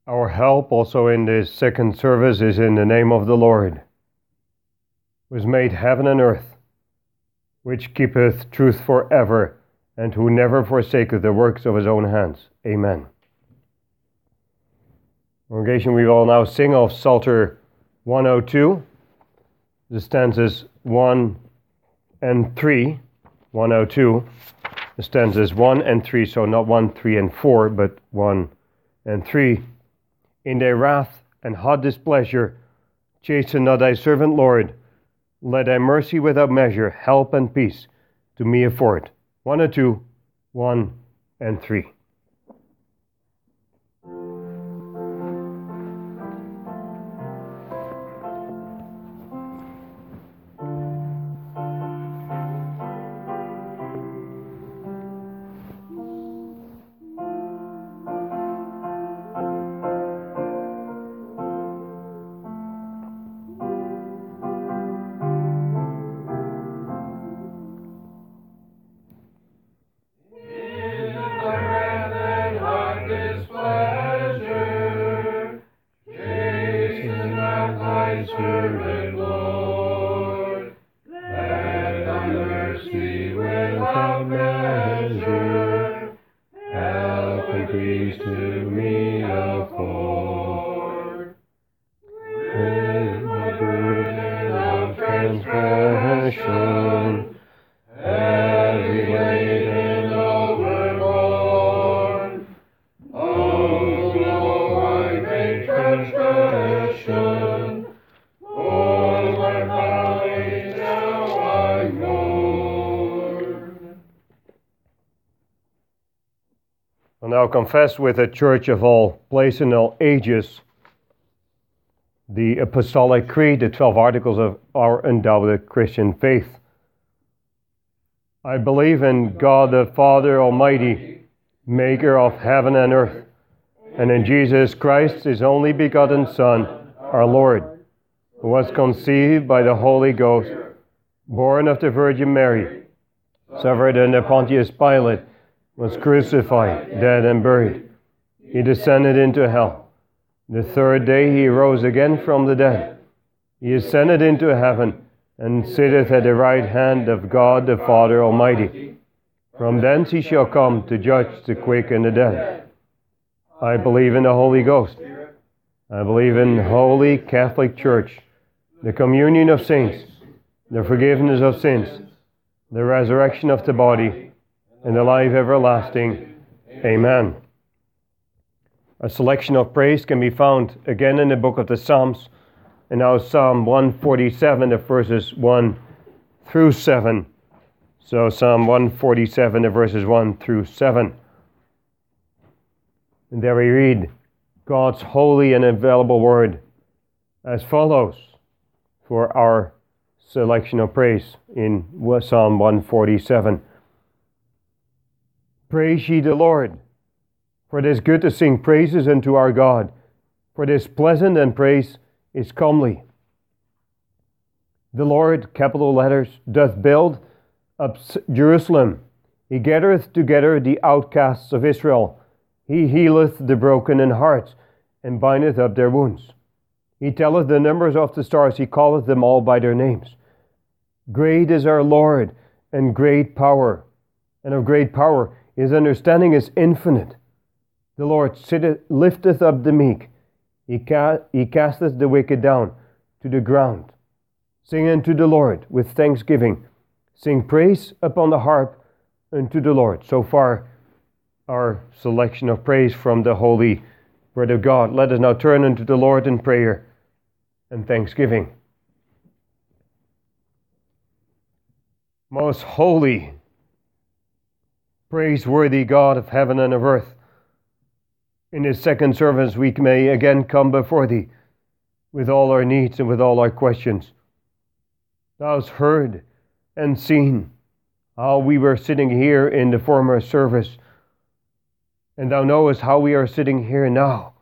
Our help also in this second service is in the name of the Lord, who has made heaven and earth, which keepeth truth forever, and who never forsaketh the works of his own hands. Amen. Congregation, we will now sing of Psalter 102, the stanzas 1 and 3. 102, the stanzas 1 and 3, so not 1, 3, and 4, but 1 and 3. In thy wrath and hot displeasure, chasten not thy servant, Lord. Let thy mercy without measure, help and peace to me afford. 1 and 2, 1 and 3. I'll now confess with the Church of all places and all ages the Apostolic Creed, the 12 articles of our undoubted Christian faith. I believe in God the Father Almighty, maker of heaven and earth, and in Jesus Christ, his only begotten Son, our Lord, who was conceived by the Holy Ghost, born of the Virgin Mary, suffered under Pontius Pilate, was crucified, dead, and buried. He descended into hell. The third day he rose again from the dead. He ascended into heaven, and sitteth at the right hand of God the Father Almighty. From thence he shall come to judge the quick and the dead. I believe in the Holy Ghost. I believe in the Holy Catholic Church, the communion of saints, the forgiveness of sins, the resurrection of the body, and the life everlasting. Amen. A selection of praise can be found again in the book of the Psalms, and now Psalm 147, the verses 1 through 7. So Psalm 147, the verses 1 through 7. And there we read God's holy and infallible word as follows for our selection of praise in Psalm 147. Praise ye the Lord, for it is good to sing praises unto our God, for it is pleasant and praise is comely. The Lord, capital letters, doth build up Jerusalem. He gathereth together the outcasts of Israel. He healeth the broken in heart, and bindeth up their wounds. He telleth the numbers of the stars, he calleth them all by their names. Great is our Lord, and great power, and of great power. His understanding is infinite. The Lord lifteth up the meek. He casteth the wicked down to the ground. Sing unto the Lord with thanksgiving. Sing praise upon the harp unto the Lord. So far, our selection of praise from the Holy Word of God. Let us now turn unto the Lord in prayer and thanksgiving. Most holy, praiseworthy God of heaven and of earth, in this second service we may again come before Thee with all our needs and with all our questions. Thou hast heard and seen how we were sitting here in the former service, and Thou knowest how we are sitting here now,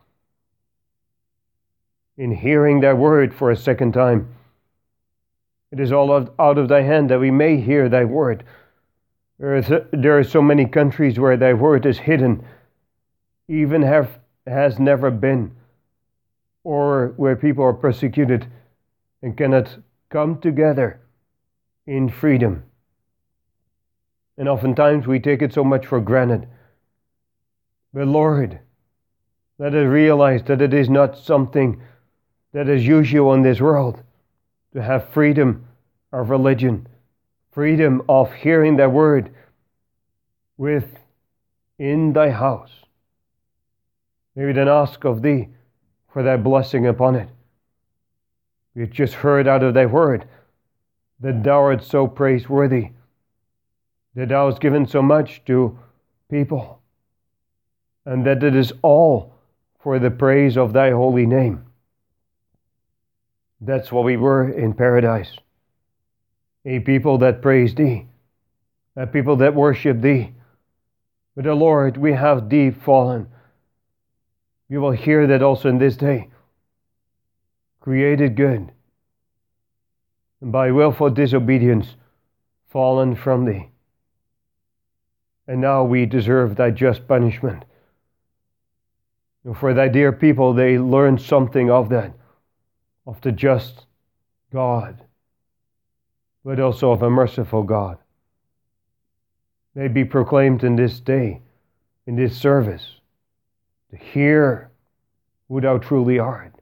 in hearing Thy word for a second time. It is all out of Thy hand that we may hear Thy word. There are so many countries where Thy word is hidden, even has never been, or where people are persecuted and cannot come together in freedom. And oftentimes we take it so much for granted. But Lord, let us realize that it is not something that is usual in this world to have freedom of religion, freedom of hearing thy word within thy house. May we then ask of thee for thy blessing upon it. We have just heard out of thy word that thou art so praiseworthy, that thou hast given so much to people, and that it is all for the praise of thy holy name. That's what we were in paradise. A people that praise thee, a people that worship thee. But the Lord, we have deep fallen. You will hear that also in this day. Created good, and by willful disobedience fallen from thee. And now we deserve thy just punishment. And for thy dear people, they learned something of that, of the just God, but also of a merciful God. May it be proclaimed in this day, in this service, to hear who thou truly art.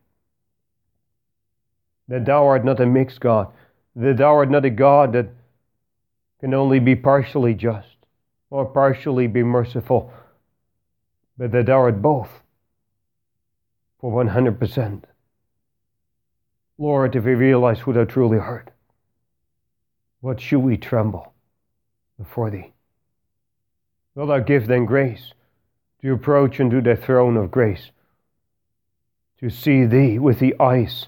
That thou art not a mixed God, that thou art not a God that can only be partially just or partially be merciful, but that thou art both for 100%. Lord, if we realize who thou truly art, what should we tremble before thee? Wilt thou give then grace to approach unto thy throne of grace, to see thee with the eyes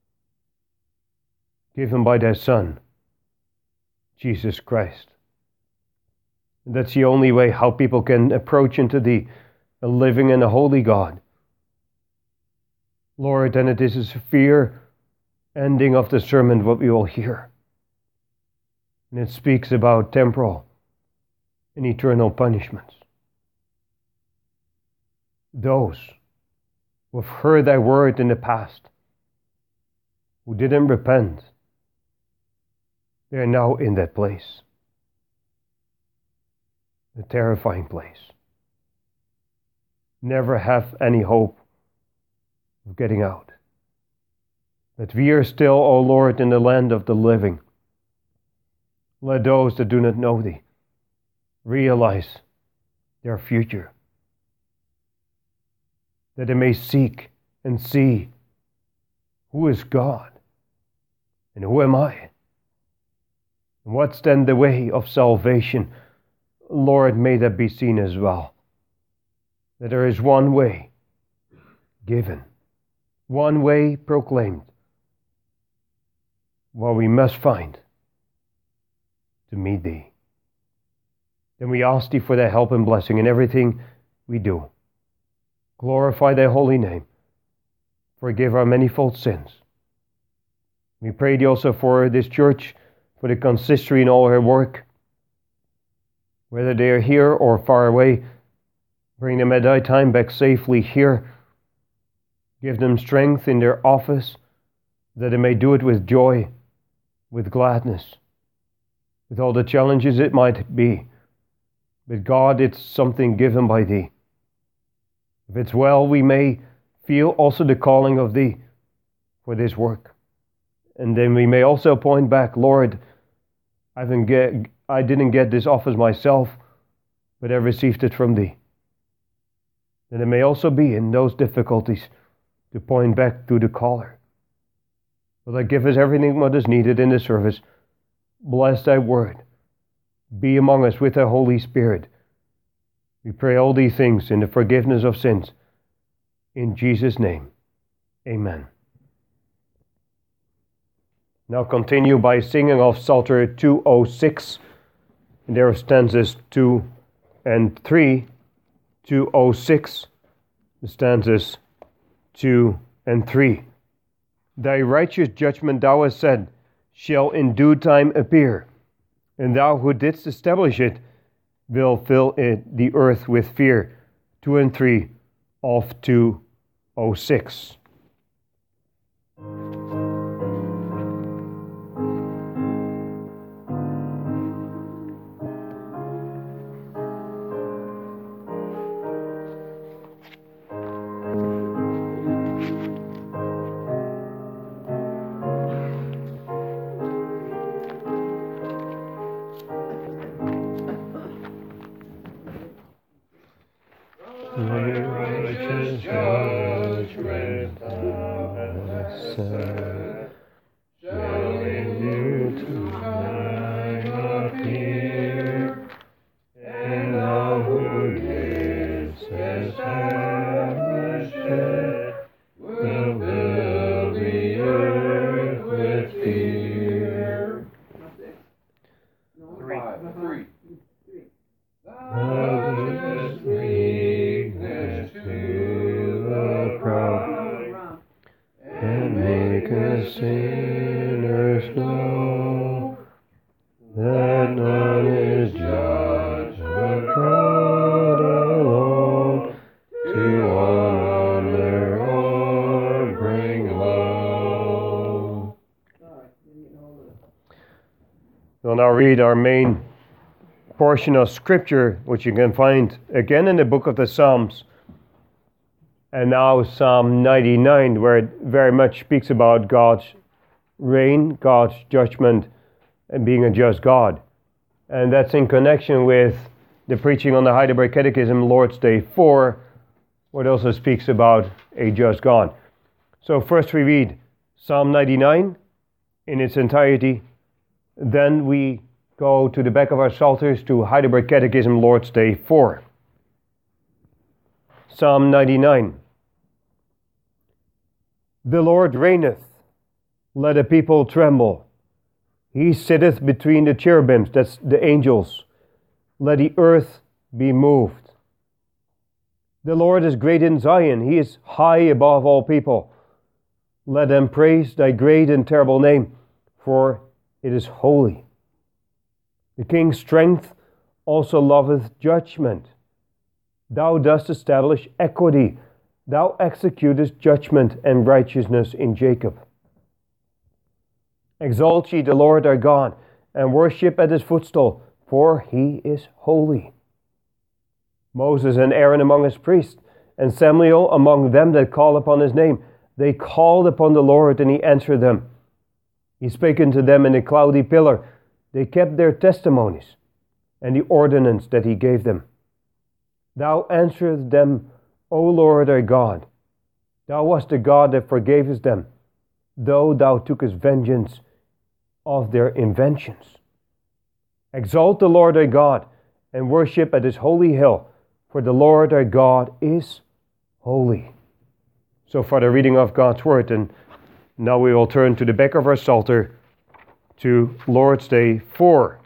given by thy Son, Jesus Christ. And that's the only way how people can approach into thee, a living and a holy God. Lord, and it is a severe ending of the sermon what we will hear. And it speaks about temporal and eternal punishments. Those who have heard thy word in the past, who didn't repent, they are now in that place. A terrifying place. Never have any hope of getting out. But we are still, O Lord, in the land of the living. Let those that do not know thee realize their future, that they may seek and see who is God and who am I. And what's then the way of salvation? Lord, may that be seen as well. That there is one way given, one way proclaimed, what we must find to meet thee. Then we ask thee for thy help and blessing in everything we do. Glorify thy holy name. Forgive our manifold sins. We pray thee also for this church, for the consistory in all her work. Whether they are here or far away, bring them at thy time back safely here. Give them strength in their office, that they may do it with joy, with gladness, with all the challenges it might be. But God, it's something given by thee. If it's well, we may feel also the calling of thee for this work. And then we may also point back, Lord, I didn't get this office myself, but I received it from thee. And it may also be in those difficulties to point back to the caller. Will thou give us everything what is needed in the service? Bless thy word. Be among us with thy Holy Spirit. We pray all these things in the forgiveness of sins. In Jesus' name, amen. Now continue by singing of Psalter 206. And there are stanzas 2 and 3. 206, stanzas 2 and 3. Thy righteous judgment, thou hast said, shall in due time appear, and thou who didst establish it will fill it, the earth with fear. 2 and 3 of 206. Righteous judgment thou hast said, shall in you tonight appear, and thou who didst establish it, will fill the earth with fear. Three. Sinners know that none is judged but God alone, to honor or bring low. We'll now read our main portion of Scripture, which you can find again in the book of the Psalms. And now Psalm 99, where it very much speaks about God's reign, God's judgment, and being a just God. And that's in connection with the preaching on the Heidelberg Catechism, Lord's Day 4, where it also speaks about a just God. So first we read Psalm 99 in its entirety. Then we go to the back of our Psalters to Heidelberg Catechism, Lord's Day 4. Psalm 99. The Lord reigneth, let a people tremble. He sitteth between the cherubims, that's the angels. Let the earth be moved. The Lord is great in Zion, he is high above all people. Let them praise thy great and terrible name, for it is holy. The king's strength also loveth judgment. Thou dost establish equity. Thou executest judgment and righteousness in Jacob. Exalt ye the Lord our God, and worship at his footstool, for he is holy. Moses and Aaron among his priests, and Samuel among them that call upon his name. They called upon the Lord, and he answered them. He spake unto them in a cloudy pillar. They kept their testimonies, and the ordinance that he gave them. Thou answeredst them, O Lord our God, thou wast the God that forgavest them, though thou tookest vengeance of their inventions. Exalt the Lord our God, and worship at his holy hill, for the Lord our God is holy. So far the reading of God's word, and now we will turn to the back of our Psalter to Lord's Day 4.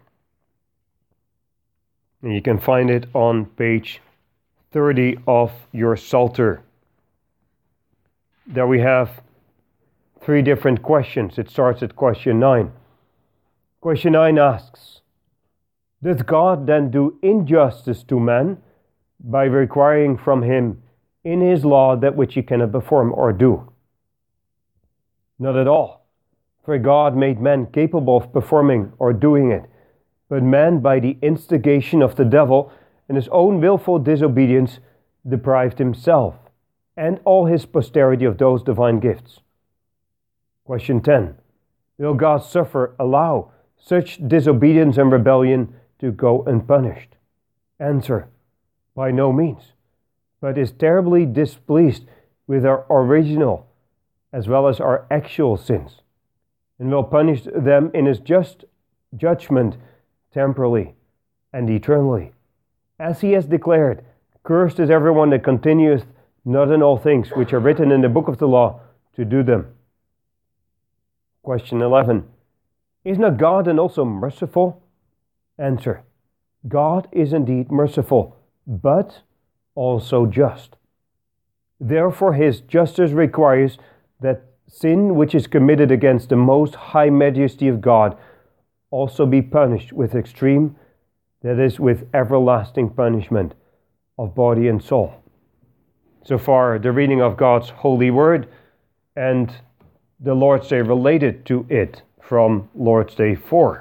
And you can find it on page 30 of your Psalter. There we have three different questions. It starts at question 9. Question 9 asks, does God then do injustice to man by requiring from him in his law that which he cannot perform or do? Not at all. For God made man capable of performing or doing it, but man, by the instigation of the devil and his own willful disobedience, deprived himself and all his posterity of those divine gifts. Question 10. Will God allow such disobedience and rebellion to go unpunished? Answer: by no means, but is terribly displeased with our original as well as our actual sins, and will punish them in his just judgment temporally and eternally. As he has declared, cursed is everyone that continueth not in all things which are written in the book of the law to do them. Question 11. Is not God then also merciful? Answer: God is indeed merciful, but also just. Therefore his justice requires that sin which is committed against the most high majesty of God also be punished with extreme, that is, with everlasting punishment of body and soul. So far, the reading of God's holy word and the Lord's Day related to it from Lord's Day 4.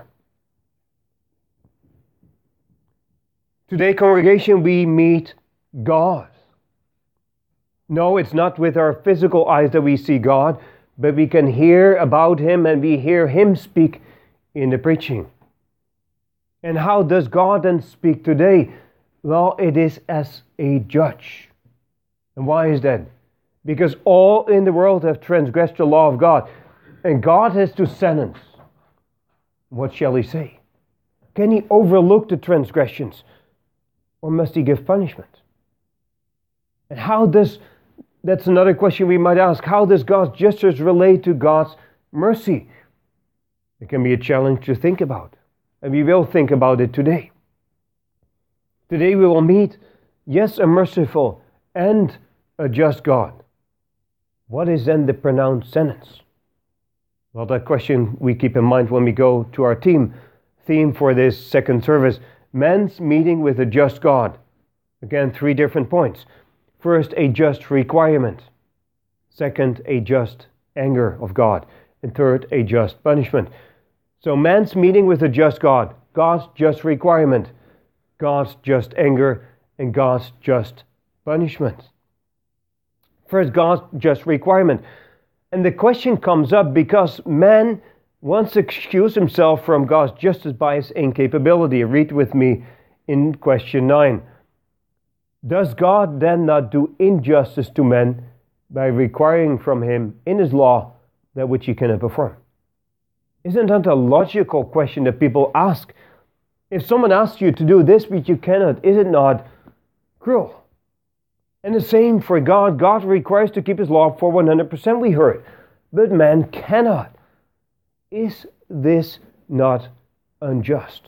Today, congregation, we meet God. No, it's not with our physical eyes that we see God, but we can hear about Him and we hear Him speak in the preaching. And how does God then speak today? Well, it is as a judge. And why is that? Because all in the world have transgressed the law of God. And God has to sentence. What shall He say? Can He overlook the transgressions? Or must He give punishment? And that's another question we might ask. How does God's justice relate to God's mercy? It can be a challenge to think about. And we will think about it today. Today we will meet, yes, a merciful and a just God. What is then the pronounced sentence? Well, that question we keep in mind when we go to our theme for this second service. Man's meeting with a just God. Again, 3 different points. First, a just requirement. Second, a just anger of God. And third, a just punishment. So man's meeting with a just God, God's just requirement, God's just anger, and God's just punishment. First, God's just requirement. And the question comes up because man wants to excuse himself from God's justice by his incapability. Read with me in question 9. Does God then not do injustice to men by requiring from him in his law that which he cannot perform? Isn't that a logical question that people ask? If someone asks you to do this but you cannot, is it not cruel? And the same for God. God requires to keep His law for 100%, we heard. But man cannot. Is this not unjust?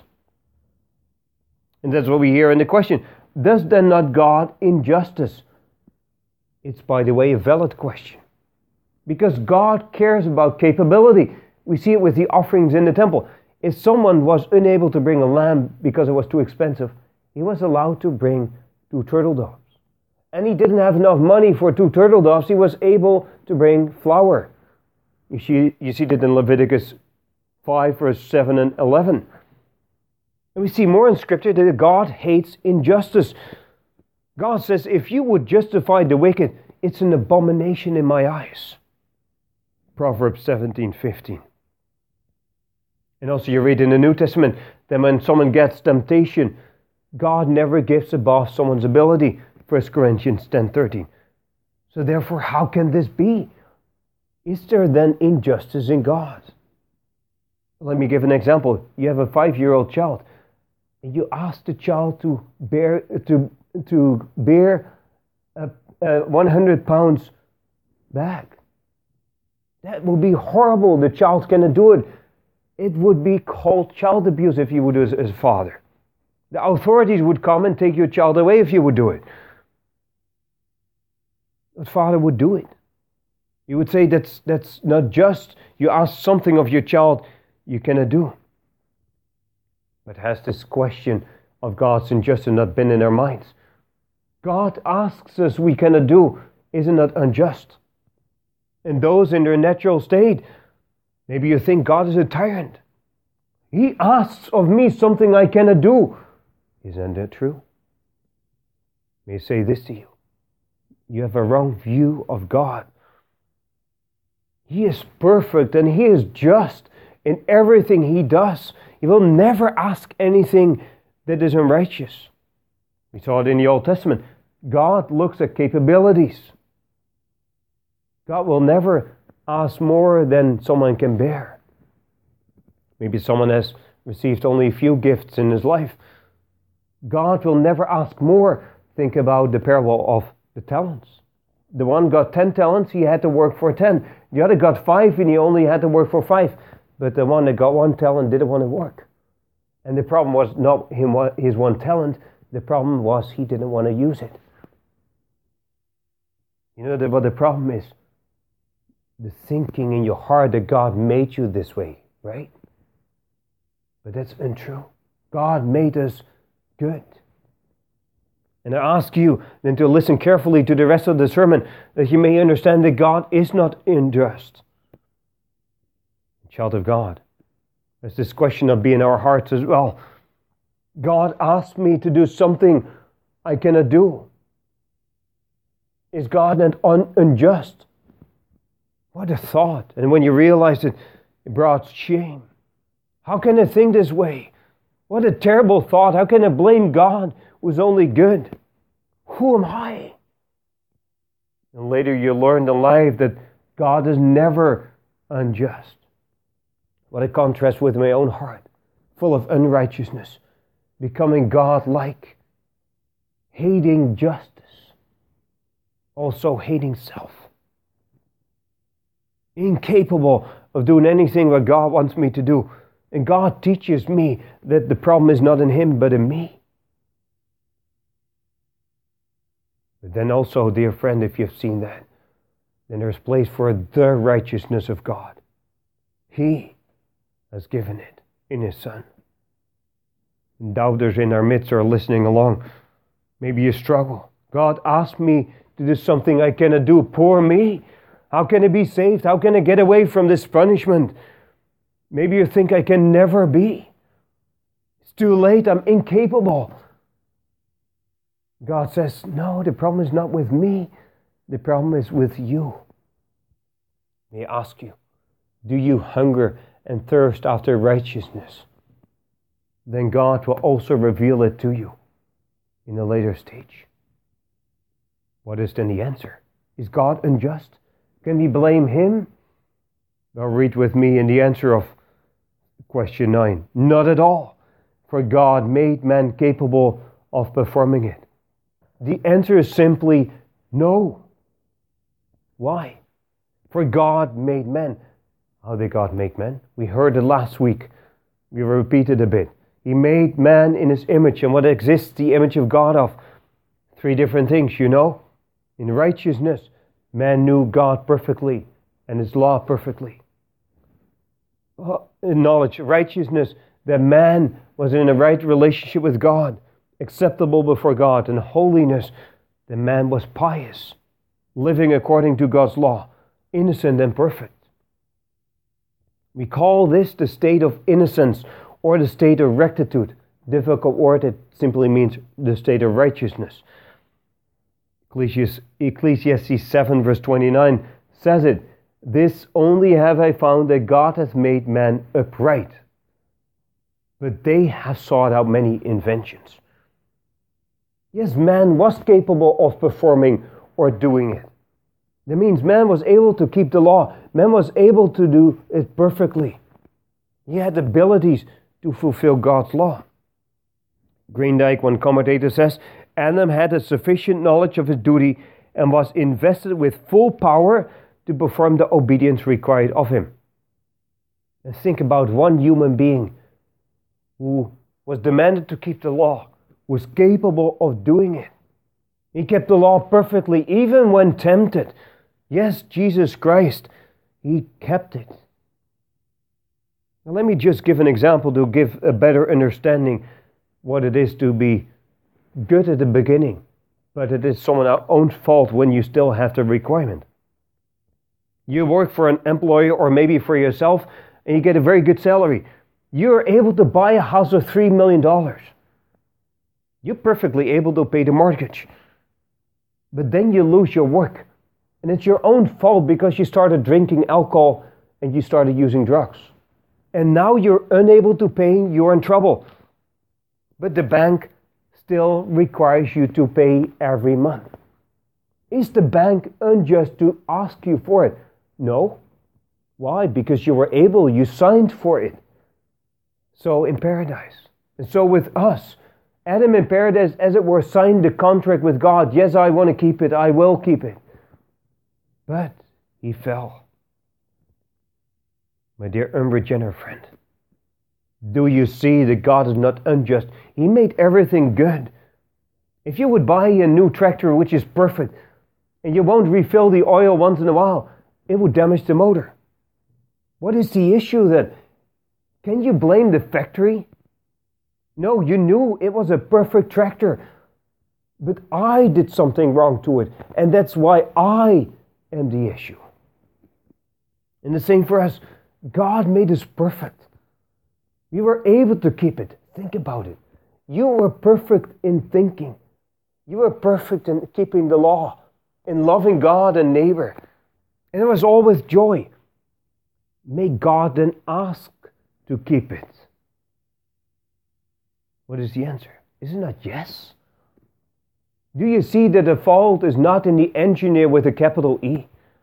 And that's what we hear in the question. Does then not God injustice? It's, by the way, a valid question. Because God cares about capability. We see it with the offerings in the temple. If someone was unable to bring a lamb because it was too expensive, he was allowed to bring 2 turtle doves. And he didn't have enough money for 2 turtle doves, he was able to bring flour. You see that in Leviticus 5, verse 7 and 11. And we see more in Scripture that God hates injustice. God says, if you would justify the wicked, it's an abomination in my eyes. Proverbs 17:15. And also you read in the New Testament that when someone gets temptation, God never gives above someone's ability. 1 Corinthians 10:13. So therefore, how can this be? Is there then injustice in God? Let me give an example. You have a 5-year-old child, and you ask the child to bear a 100 pounds bag. That would be horrible. The child cannot do it. It would be called child abuse if you would do it as a father. The authorities would come and take your child away if you would do it. But father would do it. You would say that's not just. You ask something of your child you cannot do. But has this question of God's injustice not been in our minds? God asks us we cannot do. Isn't that unjust? And those in their natural state, maybe you think God is a tyrant. He asks of me something I cannot do. Isn't that true? May I say this to you. You have a wrong view of God. He is perfect and He is just in everything He does. He will never ask anything that is unrighteous. We saw it in the Old Testament. God looks at capabilities. God will never ask more than someone can bear. Maybe someone has received only a few gifts in his life. God will never ask more. Think about the parable of the talents. The one got 10 talents, he had to work for 10. The other got 5 and he only had to work for 5. But the one that got 1 talent didn't want to work. And the problem was not his 1 talent. The problem was he didn't want to use it. You know what the problem is? The thinking in your heart that God made you this way, right? But that's untrue. God made us good. And I ask you then to listen carefully to the rest of the sermon, that you may understand that God is not unjust. Child of God, there's this question of being in our hearts as well. God asked me to do something I cannot do. Is God not unjust? What a thought. And when you realize it, it brought shame. How can I think this way? What a terrible thought. How can I blame God who's only good? Who am I? And later you learn in life that God is never unjust. What a contrast with my own heart, full of unrighteousness, becoming God-like, hating justice, also hating self. Incapable of doing anything what God wants me to do. And God teaches me that the problem is not in Him, but in me. But then also, dear friend, if you've seen that, then there's place for the righteousness of God. He has given it in His Son. And doubters in our midst are listening along. Maybe you struggle. God asked me to do something I cannot do. Poor me. How can I be saved? How can I get away from this punishment? Maybe you think I can never be. It's too late. I'm incapable. God says, no, the problem is not with me. The problem is with you. May I ask you, do you hunger and thirst after righteousness? Then God will also reveal it to you in a later stage. What is then the answer? Is God unjust? Can we blame Him? Now read with me in the answer of question 9. Not at all, for God made man capable of performing it. The answer is simply no. Why? For God made man. How did God make man? We heard it last week. We repeated a bit. He made man in His image. And what exists the image of God of? 3 different things, you know. In righteousness, man knew God perfectly and His law perfectly. In knowledge, righteousness, that man was in a right relationship with God, acceptable before God. And holiness, the man was pious, living according to God's law, innocent and perfect. We call this the state of innocence or the state of rectitude. Difficult word, it simply means the state of righteousness. Ecclesiastes 7 verse 29 says it, this only have I found that God hath made man upright, but they have sought out many inventions. Yes, man was capable of performing or doing it. That means man was able to keep the law. Man was able to do it perfectly. He had abilities to fulfill God's law. Greendyke, one commentator, says, Adam had a sufficient knowledge of his duty and was invested with full power to perform the obedience required of him. And think about one human being who was demanded to keep the law, was capable of doing it. He kept the law perfectly, even when tempted. Yes, Jesus Christ, He kept it. Now let me just give an example to give a better understanding what it is to be good at the beginning, but it is someone's own fault when you still have the requirement. You work for an employer or maybe for yourself and you get a very good salary. You're able to buy a house of $3 million. You're perfectly able to pay the mortgage. But then you lose your work. And it's your own fault because you started drinking alcohol and you started using drugs. And now you're unable to pay, you're in trouble. But the bank still requires you to pay every month. Is the bank unjust to ask you for it? No. Why? Because you were able, you signed for it. So in paradise. And so with us, Adam in paradise, as it were, signed the contract with God. Yes, I want to keep it, I will keep it. But he fell. My dear unregenerate friend, do you see that God is not unjust? He made everything good. If you would buy a new tractor which is perfect, and you won't refill the oil once in a while, it would damage the motor. What is the issue then? Can you blame the factory? No, you knew it was a perfect tractor. but I did something wrong to it, and that's why I am the issue. And the same for us. God made us perfect. We were able to keep it. Think about it. You were perfect in thinking. You were perfect in keeping the law, in loving God and neighbor. And it was all with joy. May God then ask to keep it. What is the answer? Isn't that yes? Do you see that the fault is not in the engineer with a capital E?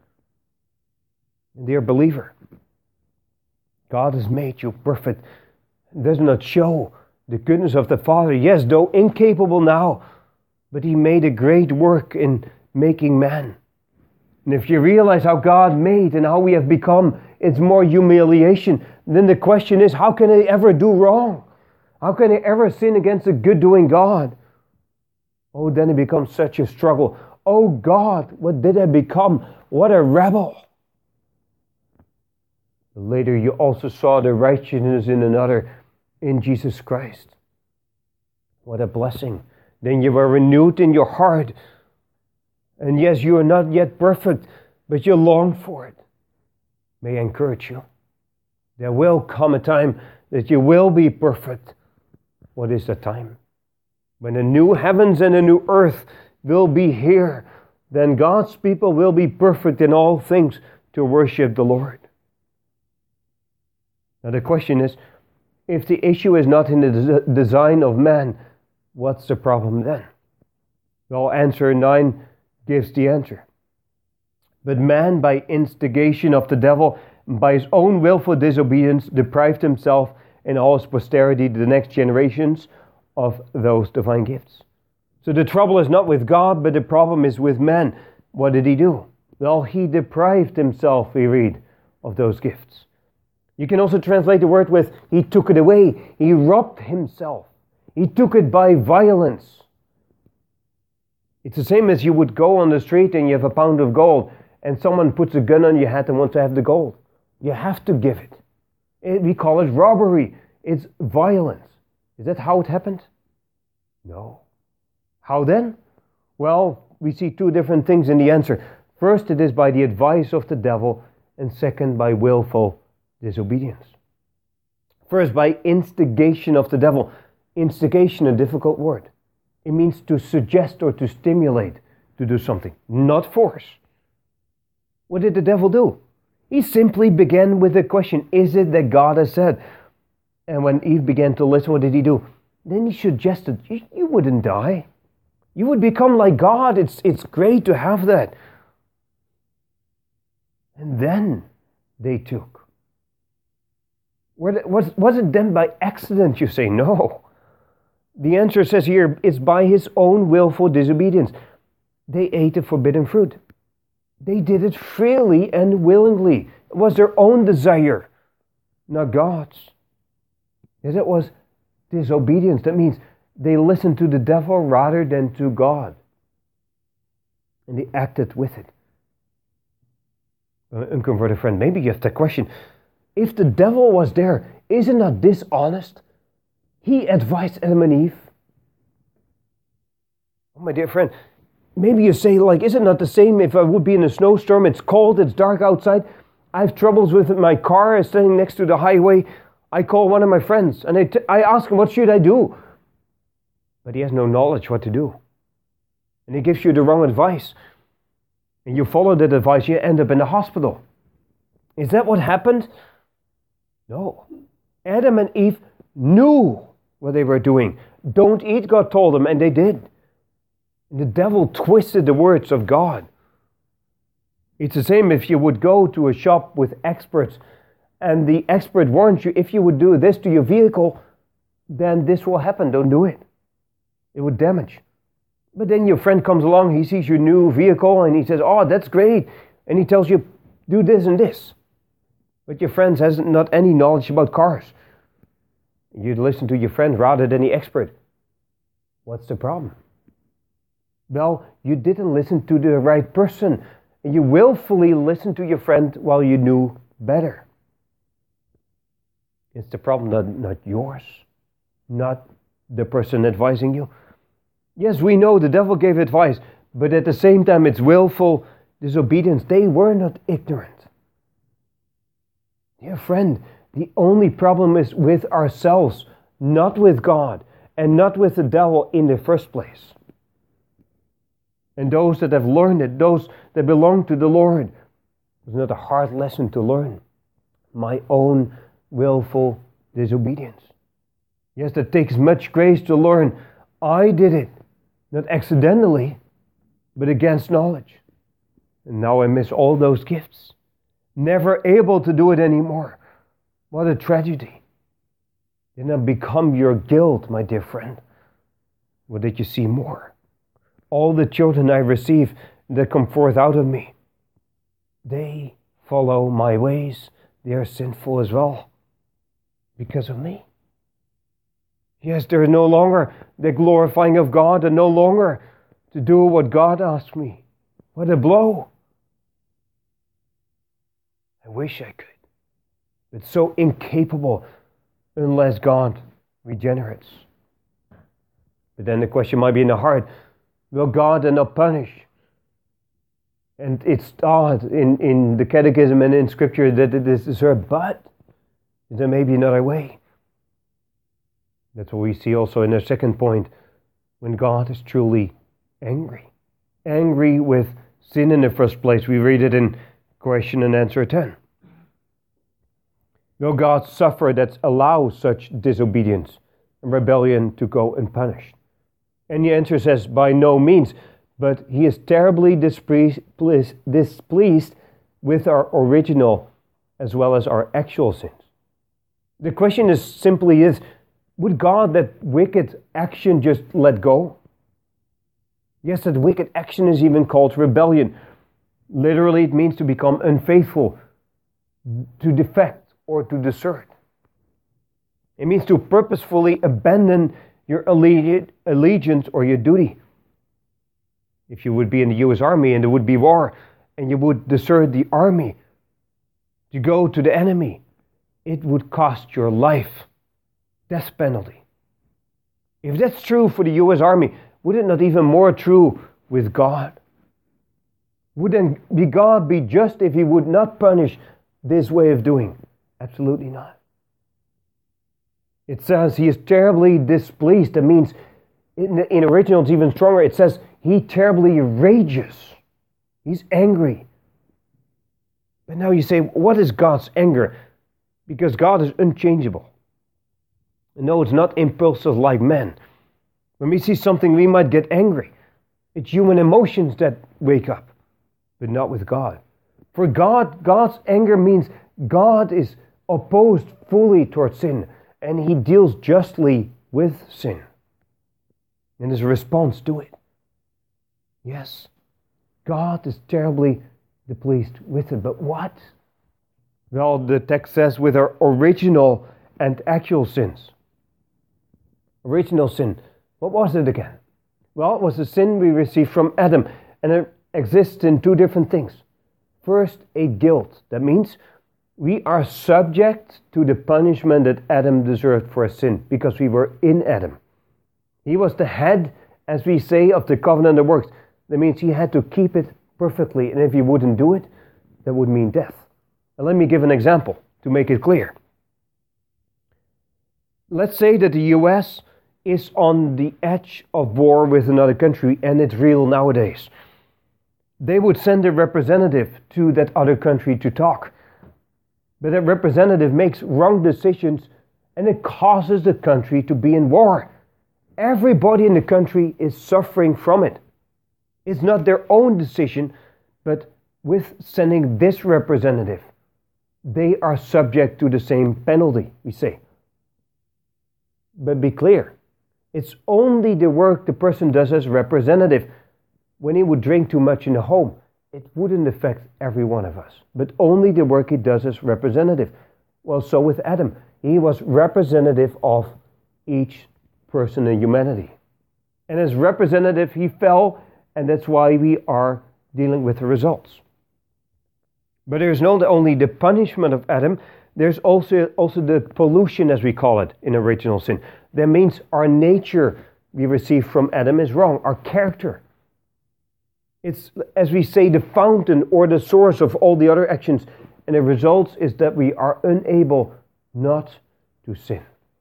Dear believer, God has made you perfect. It does not show the goodness of the Father. Yes, though incapable now, but He made a great work in making man. And if you realize how God made and how we have become, it's more humiliation. Then the question is, how can I ever do wrong? How can I ever sin against a good-doing God? Oh, then it becomes such a struggle. Oh God, what did I become? What a rebel. Later you also saw the righteousness in another, in Jesus Christ. What a blessing. Then you were renewed in your heart. And yes, you are not yet perfect, but you long for it. May I encourage you. There will come a time that you will be perfect. What is the time? When the new heavens and the new earth will be here, then God's people will be perfect in all things to worship the Lord. Now the question is, if the issue is not in the design of man, what's the problem then? Well, answer 9 gives the answer. But man, by instigation of the devil, by his own willful disobedience, deprived himself and all his posterity, the next generations, of those divine gifts. So the trouble is not with God, but the problem is with man. What did he do? Well, he deprived himself, we read, of those gifts. You can also translate the word with, he took it away. He robbed himself. He took it by violence. It's the same as you would go on the street and you have a pound of gold and someone puts a gun on your head and wants to have the gold. You have to give it. We call it robbery. It's violence. Is that how it happened? No. How then? Well, we see 2 different things in the answer. First, it is by the advice of the devil, and second, by willful disobedience. First, by instigation of the devil. Instigation, a difficult word. It means to suggest or to stimulate to do something, not force. What did the devil do? He simply began with the question, is it that God has said? And when Eve began to listen, what did he do? Then he suggested, you wouldn't die. You would become like God. It's great to have that. And then they took. Was it then by accident, you say? No. The answer says here, it's by his own willful disobedience. They ate the forbidden fruit. They did it freely and willingly. It was their own desire, not God's. Yes, it was disobedience. That means they listened to the devil rather than to God. And they acted with it. Unconverted friend, maybe you have the question, if the devil was there, isn't that dishonest? He advised Adam and Eve. Oh, my dear friend, maybe you say, is it not the same if I would be in a snowstorm, it's cold, it's dark outside, I have troubles with my car, it's standing next to the highway, I call one of my friends and I ask him, what should I do? But he has no knowledge what to do. And he gives you the wrong advice. And you follow that advice, you end up in the hospital. Is that what happened? No. Adam and Eve knew what they were doing. Don't eat, God told them, and they did. And the devil twisted the words of God. It's the same if you would go to a shop with experts and the expert warns you, if you would do this to your vehicle, then this will happen. Don't do it. It would damage. But then your friend comes along, he sees your new vehicle and he says, oh, that's great. And he tells you, do this and this. But your friend has not any knowledge about cars. You'd listen to your friend rather than the expert. What's the problem? Well, you didn't listen to the right person. You willfully listened to your friend while you knew better. It's the problem not yours, not the person advising you. Yes, we know the devil gave advice, but at the same time it's willful disobedience. They were not ignorant. Dear friend, the only problem is with ourselves, not with God, and not with the devil in the first place. And those that have learned it, those that belong to the Lord, it's not a hard lesson to learn. My own willful disobedience. Yes, that takes much grace to learn. I did it, not accidentally, but against knowledge. And now I miss all those gifts. Never able to do it anymore. What a tragedy. Did not become your guilt, my dear friend. What did you see more? All the children I receive that come forth out of me, they follow my ways. They are sinful as well because of me. Yes, there is no longer the glorifying of God and no longer to do what God asked me. What a blow. I wish I could, but so incapable unless God regenerates. But then the question might be in the heart, will God then not punish? And it's taught in the catechism and in scripture that it is deserved, but there may be another way. That's what we see also in the second point, when God is truly angry. Angry with sin in the first place. We read it in question and answer 10. Will God suffer that allows such disobedience and rebellion to go unpunished? And the answer says, by no means, but he is terribly displeased with our original as well as our actual sins. The question is simply would God that wicked action just let go? Yes, that wicked action is even called rebellion. Literally, it means to become unfaithful, to defect, or to desert. It means to purposefully abandon your allegiance or your duty. If you would be in the U.S. Army and there would be war, and you would desert the army to go to the enemy, it would cost your life. Death penalty. If that's true for the U.S. Army, would it not even more true with God? Wouldn't God be just if he would not punish this way of doing? Absolutely not. It says he is terribly displeased. That means, in original it's even stronger. It says he terribly rages. He's angry. But now you say, what is God's anger? Because God is unchangeable. No, it's not impulsive like men. When we see something, we might get angry. It's human emotions that wake up, but not with God. For God, God's anger means God is opposed fully towards sin, and he deals justly with sin. And his response to it. Yes, God is terribly displeased with it, but what? Well, the text says with our original and actual sins. Original sin. What was it again? Well, it was the sin we received from Adam, and it exists in two different things. First, a guilt. That means we are subject to the punishment that Adam deserved for his sin, because we were in Adam. He was the head, as we say, of the covenant that works. That means he had to keep it perfectly, and if he wouldn't do it, that would mean death. Now, let me give an example to make it clear. Let's say that the U.S. is on the edge of war with another country, and it's real nowadays. They would send a representative to that other country to talk. But that representative makes wrong decisions, and it causes the country to be in war. Everybody in the country is suffering from it. It's not their own decision, but with sending this representative, they are subject to the same penalty, we say. But be clear, it's only the work the person does as representative. When he would drink too much in the home, it wouldn't affect every one of us, but only the work he does as representative. Well, so with Adam, he was representative of each person in humanity. And as representative, he fell, and that's why we are dealing with the results. But there's not only the punishment of Adam, there's also the pollution, as we call it, in original sin. That means our nature we receive from Adam is wrong. Our character. It's, as we say, the fountain or the source of all the other actions. And the result is that we are unable not to sin.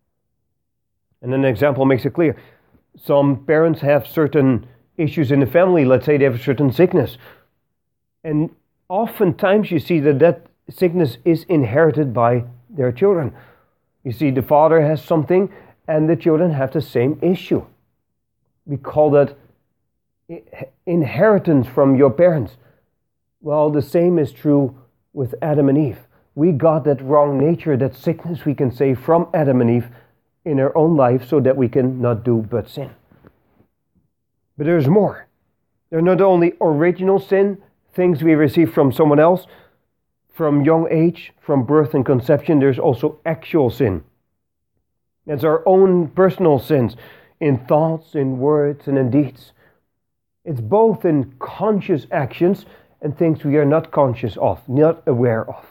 And an example makes it clear. Some parents have certain issues in the family. Let's say they have a certain sickness. And oftentimes you see that sickness is inherited by their children. You see, the father has something and the children have the same issue. We call that inheritance from your parents. Well, the same is true with Adam and Eve. We got that wrong nature, that sickness, we can say, from Adam and Eve in our own life so that we can not do but sin. But there's more. They're not only original sin, things we receive from someone else, from young age, from birth and conception. There's also actual sin. It's our own personal sins in thoughts, in words, and in deeds. It's both in conscious actions and things we are not conscious of, not aware of.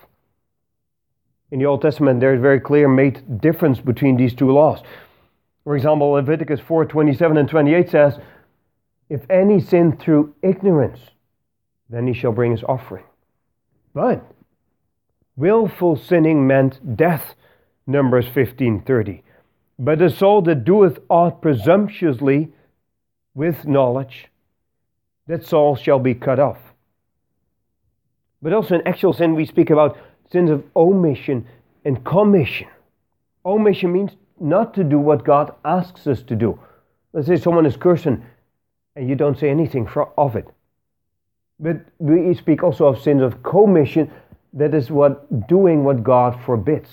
In the Old Testament, there is very clear made difference between these two laws. For example, Leviticus 4:27 and 28 says, if any sin through ignorance, then he shall bring his offering. But willful sinning meant death, Numbers 15:30. But the soul that doeth aught presumptuously with knowledge, that soul shall be cut off. But also in actual sin, we speak about sins of omission and commission. Omission means not to do what God asks us to do. Let's say someone is cursing and you don't say anything of it. But we speak also of sins of commission, that is doing what God forbids.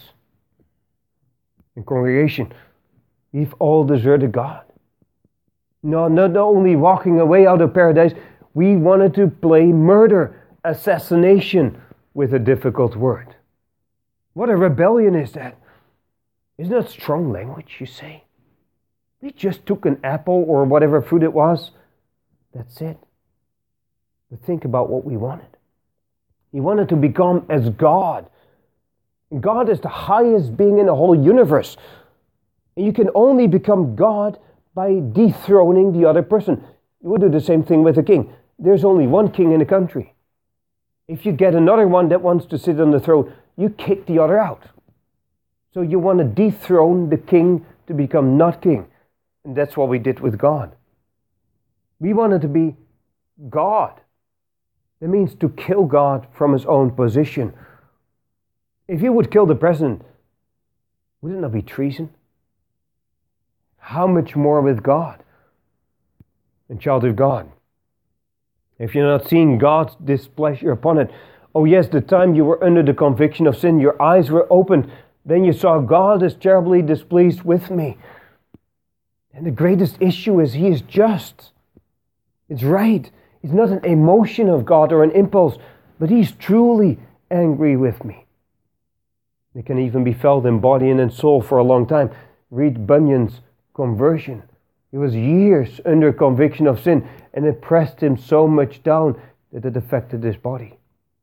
In congregation, we've all deserted God. No, not only walking away out of paradise, we wanted to play murder, assassination with a difficult word. What a rebellion is that? Isn't that strong language, you say? We just took an apple or whatever fruit it was. That's it. But think about what we wanted. We wanted to become as God. God is the highest being in the whole universe. And you can only become God by dethroning the other person. You would do the same thing with a king. There's only one king in the country. If you get another one that wants to sit on the throne, you kick the other out. So you want to dethrone the king to become not king. And that's what we did with God. We wanted to be God. That means to kill God from his own position. If you would kill the president, would it not be treason? How much more with God? And child of God, if you're not seeing God's displeasure upon it, oh yes, the time you were under the conviction of sin, your eyes were opened, then you saw God is terribly displeased with me. And the greatest issue is he is just. It's right. It's not an emotion of God or an impulse, but he's truly angry with me. It can even be felt in body and in soul for a long time. Read Bunyan's conversion. He was years under conviction of sin, and it pressed him so much down that it affected his body.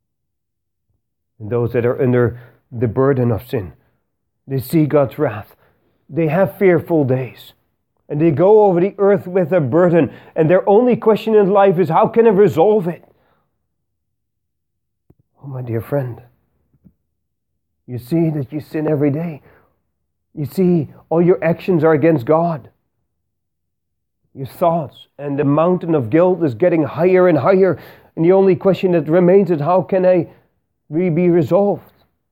And those that are under the burden of sin, they see God's wrath. They have fearful days. And they go over the earth with a burden, and their only question in life is, how can I resolve it? Oh, my dear friend, you see that you sin every day. You see all your actions are against God. Your thoughts and the mountain of guilt is getting higher and higher, and the only question that remains is, how can I be resolved?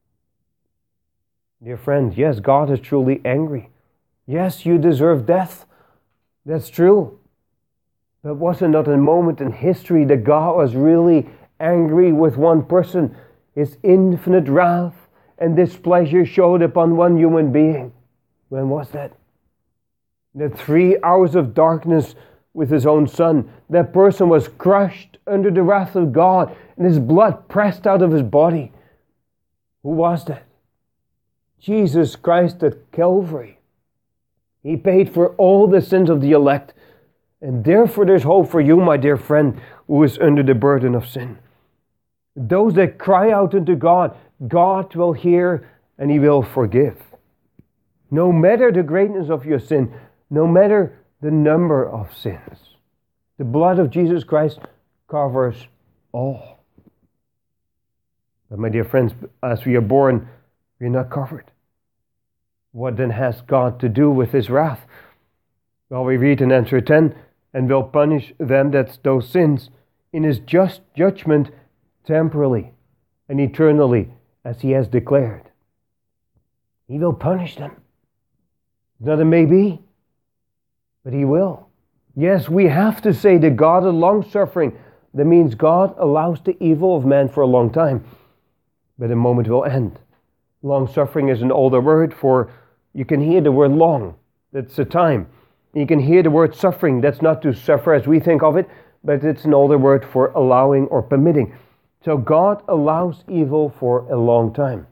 Dear friend, yes, God is truly angry. Yes, you deserve death. That's true. But was it not a moment in history that God was really angry with one person? His infinite wrath and displeasure showed upon one human being. When was that? The 3 hours of darkness with his own son. That person was crushed under the wrath of God and his blood pressed out of his body. Who was that? Jesus Christ at Calvary. He paid for all the sins of the elect. And therefore there's hope for you, my dear friend, who is under the burden of sin. Those that cry out unto God, God will hear and he will forgive. No matter the greatness of your sin, no matter the number of sins. The blood of Jesus Christ covers all. But my dear friends, as we are born, we are not covered. What then has God to do with his wrath? Well, we read in answer 10, and will punish them, that's those sins, in his just judgment temporally and eternally, as he has declared. He will punish them. Not a maybe, but he will. Yes, we have to say that God is long-suffering. That means God allows the evil of man for a long time, but a moment will end. Long-suffering is an older word for, you can hear the word long, that's a time. You can hear the word suffering, that's not to suffer as we think of it, but it's an older word for allowing or permitting. So God allows evil for a long time.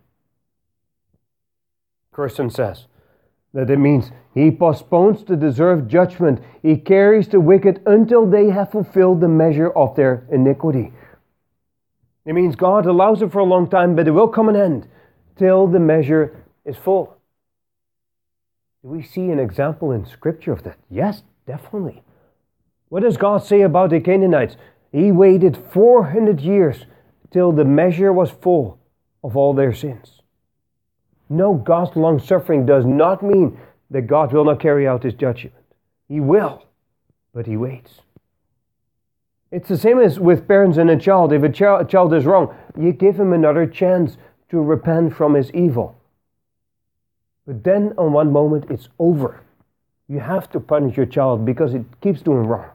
Kirsten says that it means he postpones the deserved judgment. He carries the wicked until they have fulfilled the measure of their iniquity. It means God allows it for a long time, but it will come an end till the measure is full. Do we see an example in Scripture of that? Yes, definitely. What does God say about the Canaanites? He waited 400 years till the measure was full of all their sins. No, God's long-suffering does not mean that God will not carry out his judgment. He will, but he waits. It's the same as with parents and a child. If a child is wrong, you give him another chance to repent from his evil. But then on one moment it's over. You have to punish your child because it keeps doing wrong.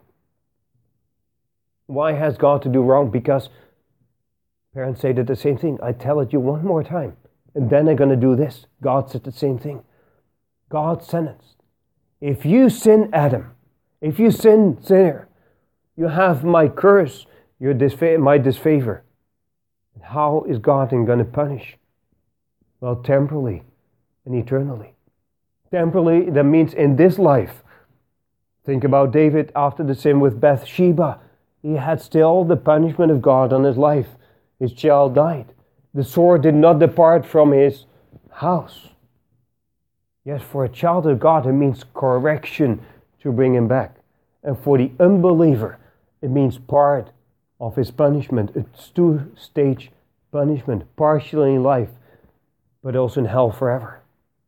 Why has God to do wrong? Because parents say that the same thing. I tell it you one more time, and then I'm going to do this. God said the same thing. God sentenced. If you sin, Adam, if you sin, sinner, you have my curse, my disfavor. And how is God then going to punish? Well, temporally and eternally. Temporally, that means in this life. Think about David after the sin with Bathsheba. He had still the punishment of God on his life. His child died. The sword did not depart from his house. Yes, for a child of God, it means correction to bring him back. And for the unbeliever, it means part of his punishment. It's two-stage punishment, partially in life, but also in hell forever.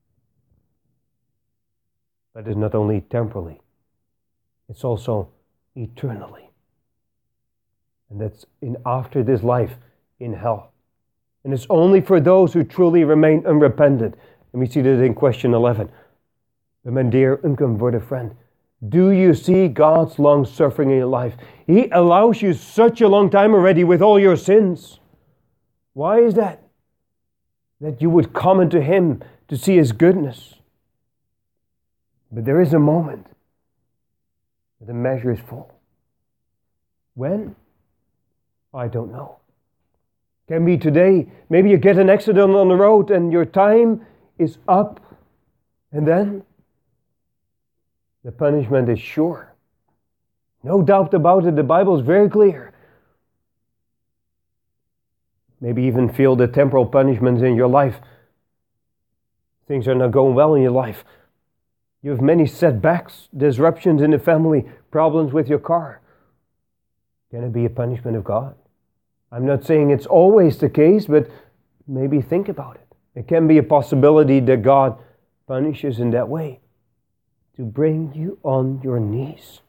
But it's not only temporally, it's also eternally. And that's in after this life in hell. And it's only for those who truly remain unrepentant. And we see that in question 11. But my dear unconverted friend, do you see God's long suffering in your life? He allows you such a long time already with all your sins. Why is that? That you would come unto him to see his goodness. But there is a moment that the measure is full. When? I don't know. Can be today. Maybe you get an accident on the road and your time is up. And then the punishment is sure. No doubt about it. The Bible is very clear. Maybe even feel the temporal punishments in your life. Things are not going well in your life. You have many setbacks, disruptions in the family, problems with your car. Can it be a punishment of God? I'm not saying it's always the case, but maybe think about it. It can be a possibility that God punishes in that way to bring you on your knees.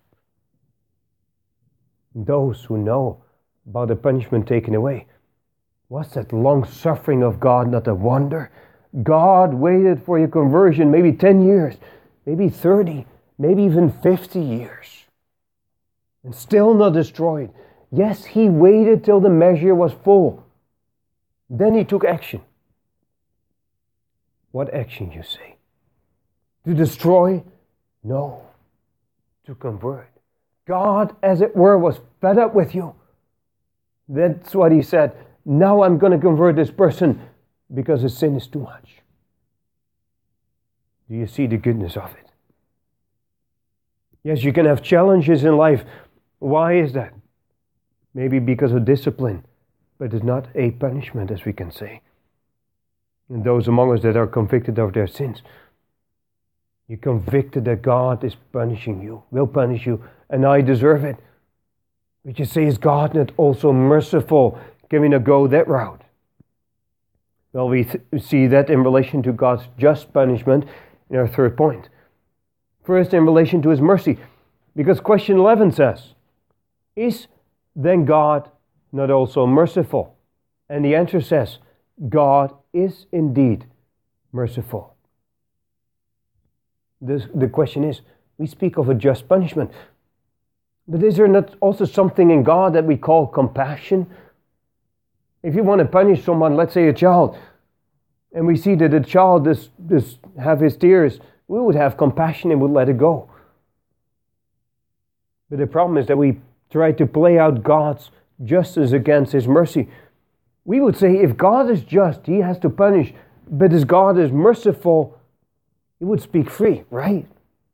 Those who know about the punishment taken away, was that long suffering of God not a wonder? God waited for your conversion maybe 10 years, maybe 30, maybe even 50 years, and still not destroyed. Yes, he waited till the measure was full. Then he took action. What action, you say? To destroy? No. To convert. God, as it were, was fed up with you. That's what he said. Now I'm going to convert this person because his sin is too much. Do you see the goodness of it? Yes, you can have challenges in life. Why is that? Maybe because of discipline, but it's not a punishment, as we can say. And those among us that are convicted of their sins. You're convicted that God is punishing you, will punish you, and I deserve it. But you say, is God not also merciful? Can we not go that route? Well, we see that in relation to God's just punishment in our third point. First, in relation to His mercy. Because question 11 says, is then God not also merciful? And the answer says, God is indeed merciful. The question is, we speak of a just punishment, but is there not also something in God that we call compassion? If you want to punish someone, let's say a child, and we see that the child does have his tears, we would have compassion and would let it go. But the problem is that we try to play out God's justice against His mercy. We would say, if God is just, He has to punish, but as God is merciful, He would speak free, right?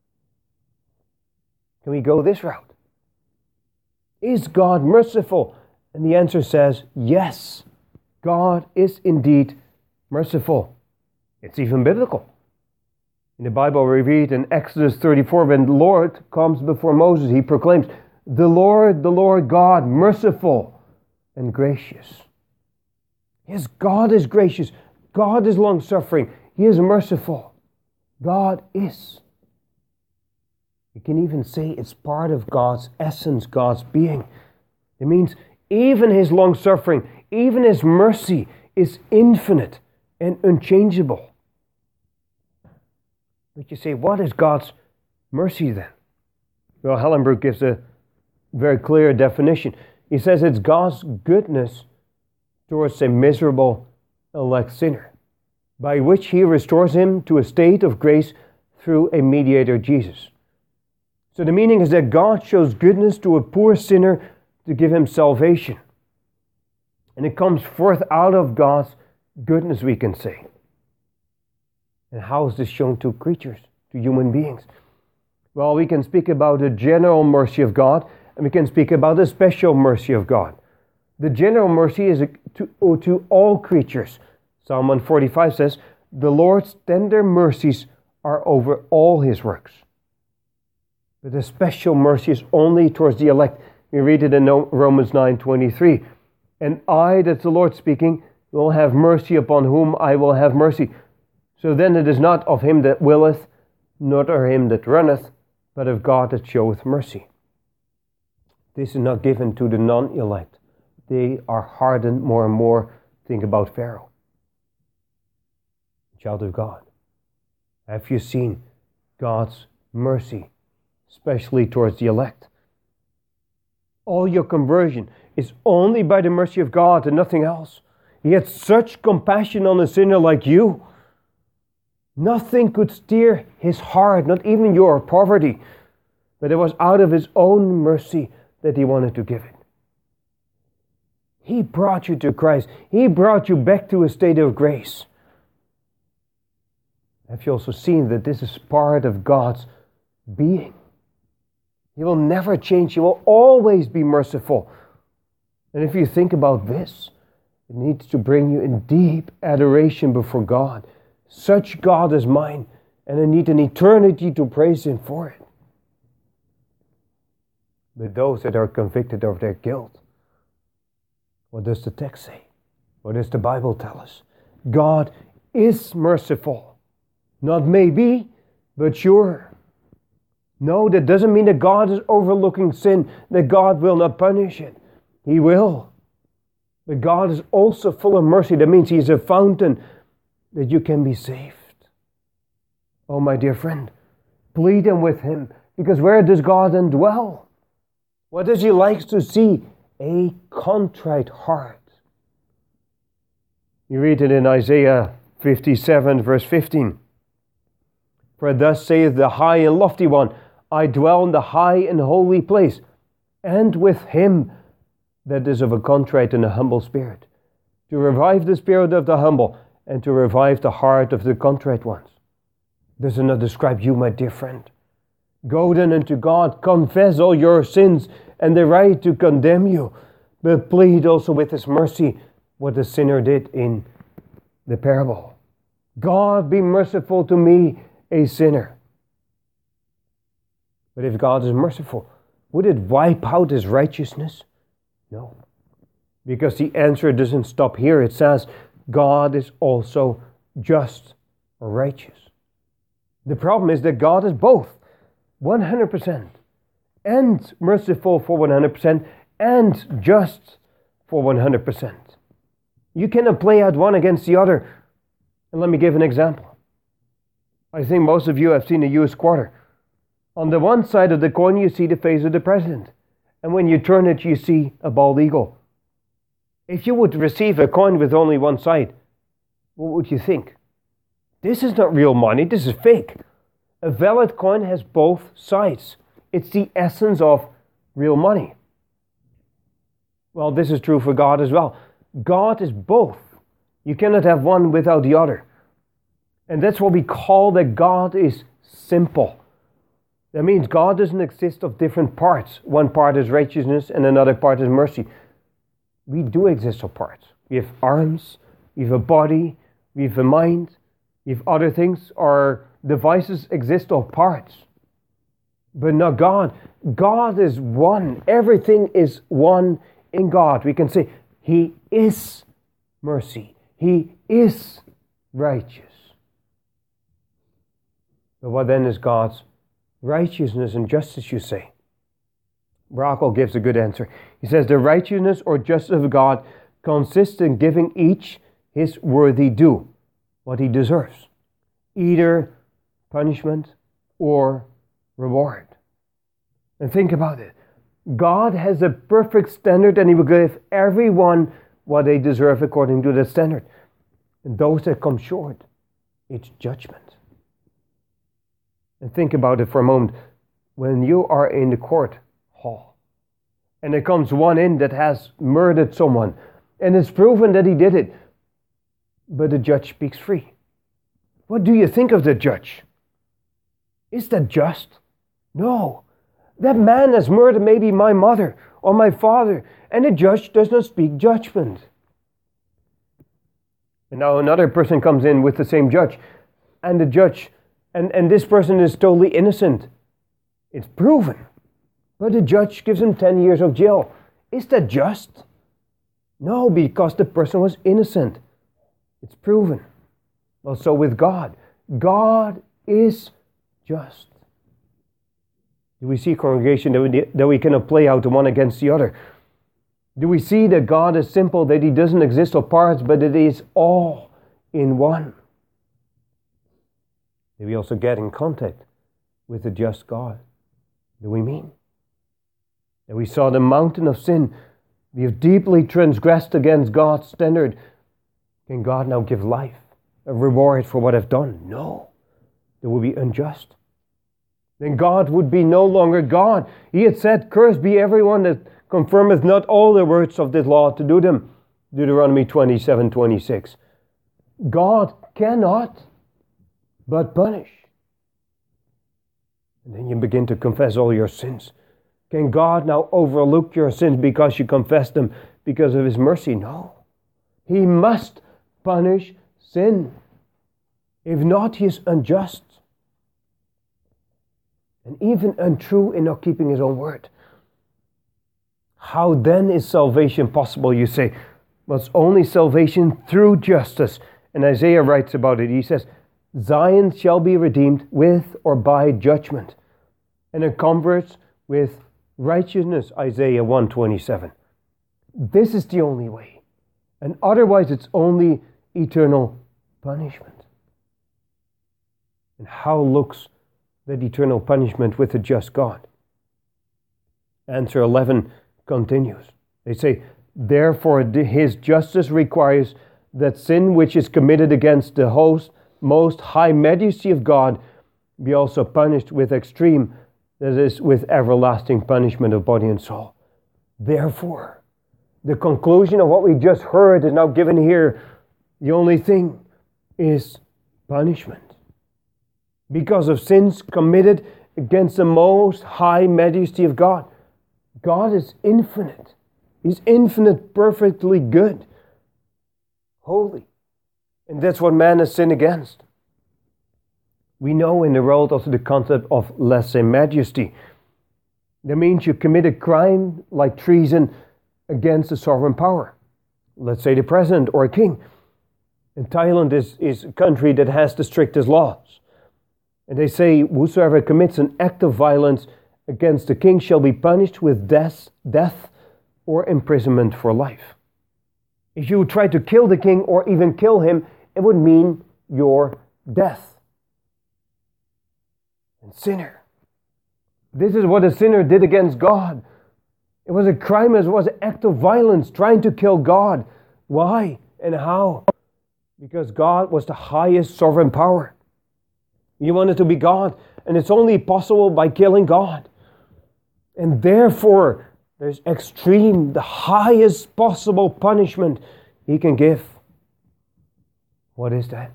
Can we go this route? Is God merciful? And the answer says, yes, God is indeed merciful. It's even biblical. In the Bible we read in Exodus 34, when the Lord comes before Moses, He proclaims, the Lord God, merciful and gracious. Yes, God is gracious. God is long-suffering. He is merciful. God is. You can even say it's part of God's essence, God's being. It means even His long-suffering, even His mercy is infinite and unchangeable. But you say, what is God's mercy then? Well, Hellenbroek gives a very clear definition. He says it's God's goodness towards a miserable elect sinner, by which He restores him to a state of grace through a mediator, Jesus. So the meaning is that God shows goodness to a poor sinner to give him salvation. And it comes forth out of God's goodness, we can say. And how is this shown to creatures, to human beings? Well, we can speak about the general mercy of God, and we can speak about the special mercy of God. The general mercy is to all creatures. Psalm 145 says, the Lord's tender mercies are over all His works. But the special mercy is only towards the elect. We read it in Romans 9:23. And I, that's the Lord speaking, will have mercy upon whom I will have mercy. So then it is not of him that willeth, not of him that runneth, but of God that showeth mercy. This is not given to the non-elect. They are hardened more and more. Think about Pharaoh. Child of God, have you seen God's mercy, especially towards the elect? All your conversion is only by the mercy of God and nothing else. He had such compassion on a sinner like you. Nothing could steer His heart, not even your poverty. But it was out of His own mercy that He wanted to give it. He brought you to Christ. He brought you back to a state of grace. Have you also seen that this is part of God's being? He will never change. He will always be merciful. And if you think about this, it needs to bring you in deep adoration before God. Such God is mine, and I need an eternity to praise Him for it. But those that are convicted of their guilt, what does the text say? What does the Bible tell us? God is merciful. Not maybe, but sure. No, that doesn't mean that God is overlooking sin, that God will not punish it. He will. But God is also full of mercy. That means He is a fountain that you can be saved. Oh, my dear friend, plead Him with Him, because where does God then dwell? What does He like to see? A contrite heart. You read it in Isaiah 57, verse 15. For thus saith the high and lofty one, I dwell in the high and holy place, and with him that is of a contrite and a humble spirit, to revive the spirit of the humble, and to revive the heart of the contrite ones. Does it not describe you, my dear friend? Go then unto God, confess all your sins, and the right to condemn you, but plead also with His mercy what the sinner did in the parable. God, be merciful to me, a sinner. But if God is merciful, would it wipe out his righteousness? No. Because the answer doesn't stop here. It says God is also just or righteous. The problem is that God is both 100% and merciful for 100% and just for 100%. You cannot play out one against the other. And let me give an example. I think most of you have seen a US quarter. On the one side of the coin, you see the face of the president. And when you turn it, you see a bald eagle. If you would receive a coin with only one side, what would you think? This is not real money, this is fake. A valid coin has both sides. It's the essence of real money. Well, this is true for God as well. God is both. You cannot have one without the other. And that's what we call that God is simple. That means God doesn't exist of different parts. One part is righteousness and another part is mercy. We do exist of parts. We have arms, we have a body, we have a mind, we have other things. Our devices exist of parts. But not God. God is one. Everything is one in God. We can say He is mercy. He is righteous. But what then is God's righteousness and justice, you say? Rockwell gives a good answer. He says, the righteousness or justice of God consists in giving each his worthy due, what he deserves, either punishment or reward. And think about it. God has a perfect standard and he will give everyone what they deserve according to that standard. And those that come short, it's judgment. And think about it for a moment. When you are in the court hall and there comes one in that has murdered someone and it's proven that he did it, but the judge speaks free. What do you think of the judge? Is that just? No. That man has murdered maybe my mother or my father, and the judge does not speak judgment. And now another person comes in with the same judge, and the judge, and this person is totally innocent. It's proven. But the judge gives him 10 years of jail. Is that just? No, because the person was innocent. It's proven. Well, so with God. God is just. Do we see, congregation, that we cannot play out the one against the other? Do we see that God is simple, that He doesn't exist of parts, but it is all in one? Do we also get in contact with the just God? Do we mean that we saw the mountain of sin? We have deeply transgressed against God's standard. Can God now give life, a reward for what I've done? No. That would be unjust. Then God would be no longer God. He had said, cursed be everyone that confirmeth not all the words of this law to do them. Deuteronomy 27:26. God cannot but punish. And then you begin to confess all your sins. Can God now overlook your sins because you confess them because of His mercy? No. He must punish sin. If not, He is unjust. And even untrue in not keeping His own word. How then is salvation possible, you say? Well, it's only salvation through justice. And Isaiah writes about it. He says, Zion shall be redeemed with or by judgment, and her converts with righteousness, Isaiah 1:27. This is the only way. And otherwise it's only eternal punishment. And how looks that eternal punishment with a just God? Answer 11 continues. They say, therefore His justice requires that sin which is committed against the most high majesty of God be also punished with extreme, that is, with everlasting punishment of body and soul. Therefore, the conclusion of what we just heard is now given here. The only thing is punishment. Because of sins committed against the most high majesty of God. God is infinite. He's infinite, perfectly good, holy. And that's what man has sinned against. We know in the world also the concept of lèse-majesté. That means you commit a crime like treason against a sovereign power. Let's say the president or a king. And Thailand is a country that has the strictest laws. And they say whosoever commits an act of violence against the king shall be punished with death or imprisonment for life. If you try to kill the king or even kill him, it would mean your death. And sinner. This is what a sinner did against God. It was a crime, it was an act of violence, trying to kill God. Why and how? Because God was the highest sovereign power. You wanted to be God, and it's only possible by killing God. And therefore, there's extreme, the highest possible punishment He can give. What is that?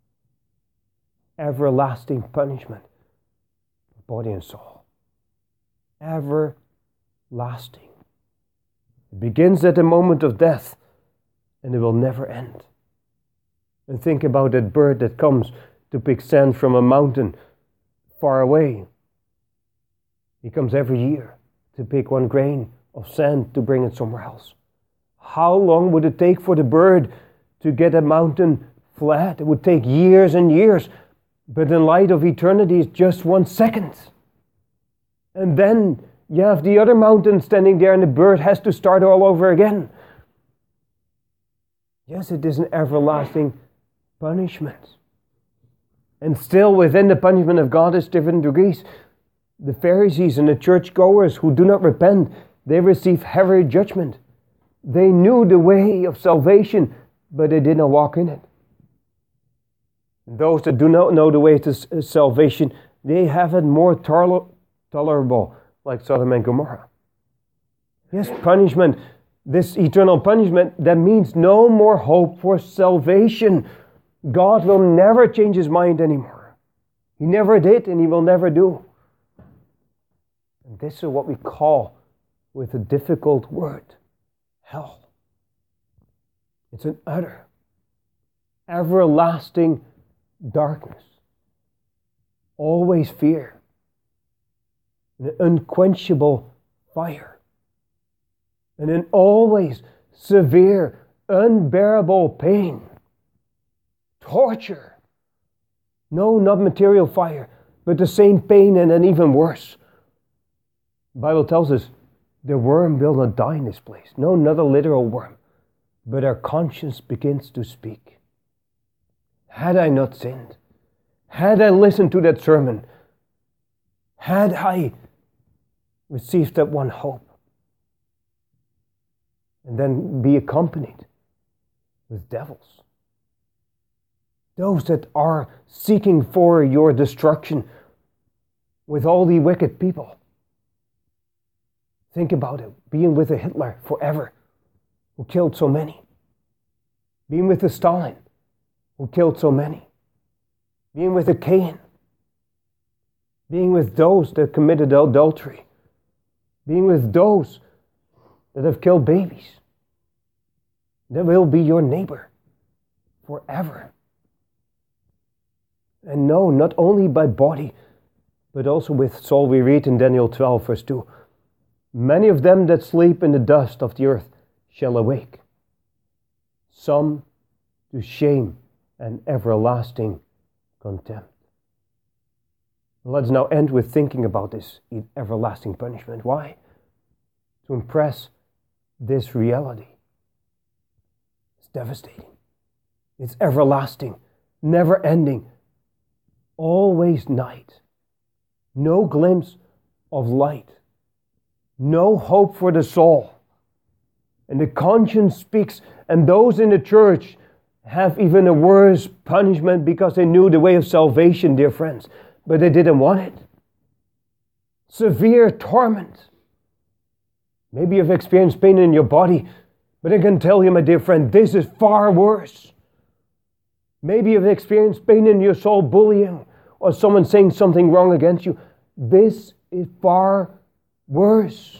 Everlasting punishment. Body and soul. Everlasting. It begins at the moment of death, and it will never end. And think about that bird that comes to pick sand from a mountain far away. He comes every year to pick one grain of sand to bring it somewhere else. How long would it take for the bird to get a mountain flat? It would take years and years. But in light of eternity, it's just 1 second. And then you have the other mountain standing there and the bird has to start all over again. Yes, it is an everlasting punishment. And still within the punishment of God is different degrees. The Pharisees and the churchgoers who do not repent, they receive heavy judgment. They knew the way of salvation, but they did not walk in it. Those that do not know the way to salvation, they have it more tolerable, like Sodom and Gomorrah. Yes, punishment, this eternal punishment, that means no more hope for salvation. God will never change His mind anymore. He never did, and He will never do. And this is what we call, with a difficult word, hell. It's an utter, everlasting darkness, always fear, an unquenchable fire, and an always severe, unbearable pain, torture. No, not material fire, but the same pain and an even worse. The Bible tells us the worm will not die in this place. No, not a literal worm, but our conscience begins to speak. Had I not sinned, had I listened to that sermon, had I received that one hope, and then be accompanied with devils, those that are seeking for your destruction with all the wicked people. Think about it, being with a Hitler forever, who killed so many, being with a Stalin, who killed so many, being with a Cain, being with those that committed adultery, being with those that have killed babies. That will be your neighbor forever. And no, not only by body, but also with soul. We read in Daniel 12, verse 2, many of them that sleep in the dust of the earth shall awake, some to shame and everlasting contempt. Let's now end with thinking about this everlasting punishment. Why? To impress this reality. It's devastating. It's everlasting, never ending, always night. No glimpse of light. No hope for the soul. And the conscience speaks, and those in the church have even a worse punishment because they knew the way of salvation, dear friends, but they didn't want it. Severe torment. Maybe you've experienced pain in your body, but I can tell you, my dear friend, this is far worse. Maybe you've experienced pain in your soul, bullying, or someone saying something wrong against you. This is far worse.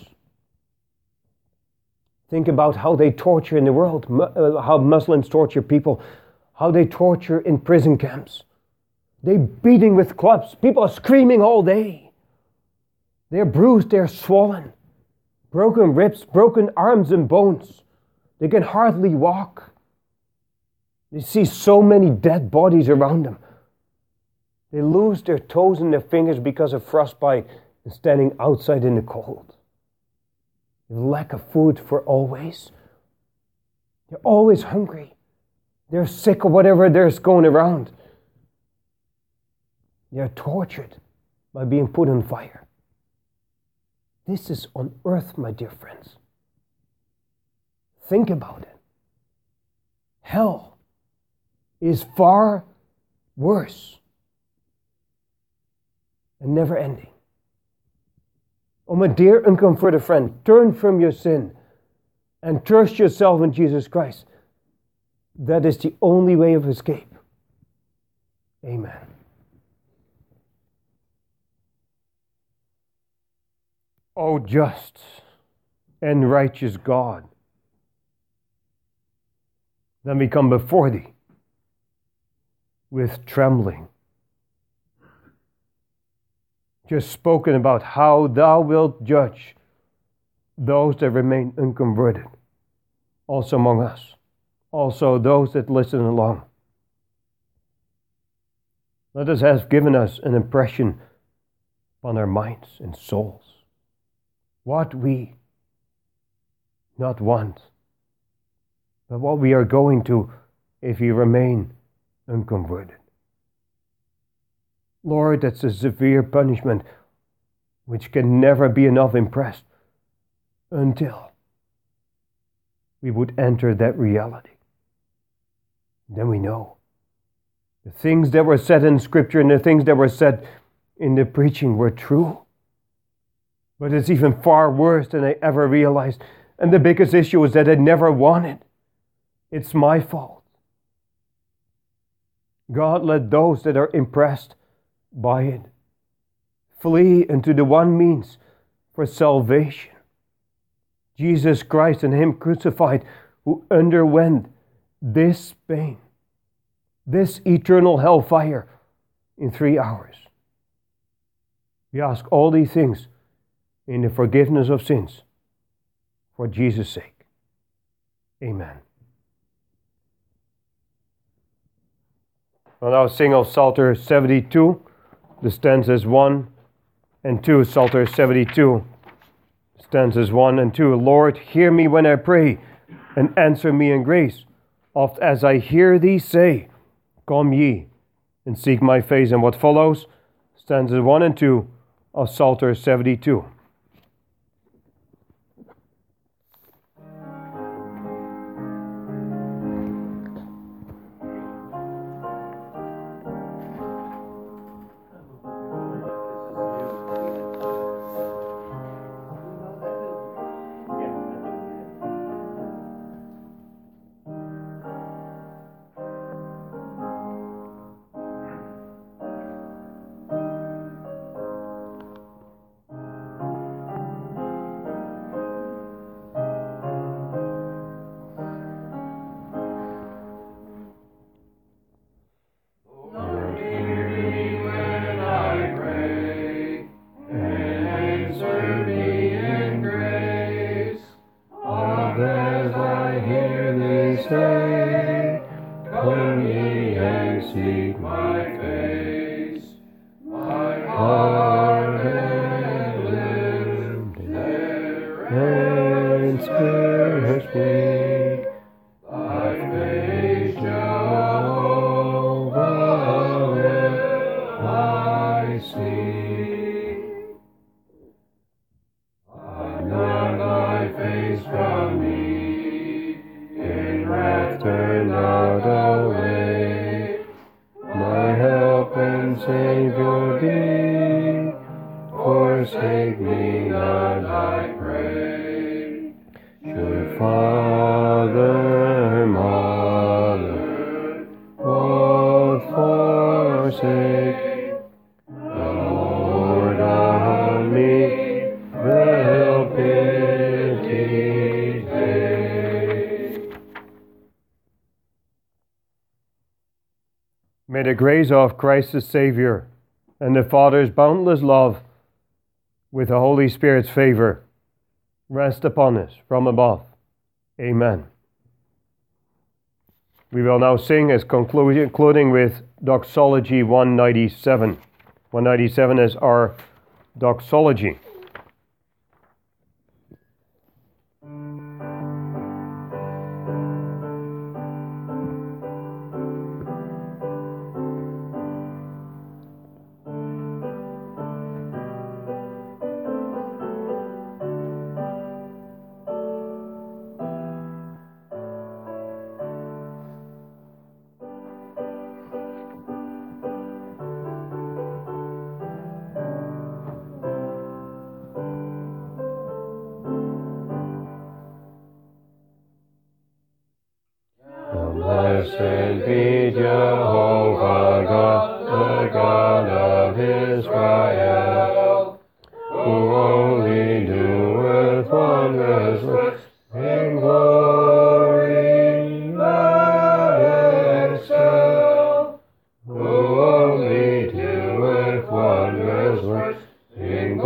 Think about how they torture in the world, how Muslims torture people, how they torture in prison camps. They're beating with clubs. People are screaming all day. They're bruised, they're swollen. Broken ribs, broken arms and bones. They can hardly walk. They see so many dead bodies around them. They lose their toes and their fingers because of frostbite and standing outside in the cold. The lack of food for always. They're always hungry. They're sick of whatever there's going around. They're tortured by being put on fire. This is on earth, my dear friends. Think about it. Hell is far worse and never ending. Oh, my dear uncomforted friend, turn from your sin and trust yourself in Jesus Christ. That is the only way of escape. Amen. O just and righteous God, then we come before Thee with trembling. Just spoken about how Thou wilt judge those that remain unconverted, also among us, also those that listen along. Let us have given us an impression upon our minds and souls. What we not want, but what we are going to if we remain unconverted. Lord, that's a severe punishment which can never be enough impressed until we would enter that reality. Then we know the things that were said in Scripture and the things that were said in the preaching were true. But it's even far worse than I ever realized. And the biggest issue is that I never wanted. It's my fault. God, let those that are impressed by it flee into the one means for salvation. Jesus Christ and Him crucified, who underwent this pain, this eternal hellfire in 3 hours. We ask all these things in the forgiveness of sins for Jesus' sake. Amen. We'll now sing of Psalter 72, the stanzas 1 and 2. Psalter 72, stanzas 1 and 2. Lord, hear me when I pray, and answer me in grace. Oft as I hear Thee say, Come ye, and seek my face. And what follows, stanzas 1 and 2 of Psalter 72. May the grace of Christ the Savior and the Father's boundless love with the Holy Spirit's favor rest upon us from above. Amen. We will now sing as concluding with Doxology 197. 197 is our doxology. Blessed be Jehovah God, the God of Israel, who only doeth wondrous works in glory that excel, who only doeth wondrous works in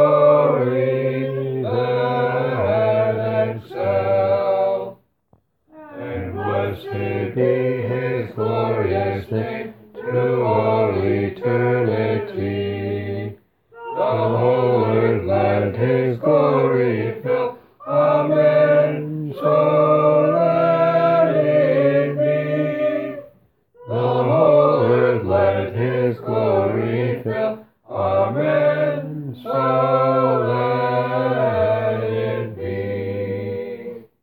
glory that excel. And blessed be his glorious name to all eternity. The whole earth let his glory fill. Amen. So let it be. The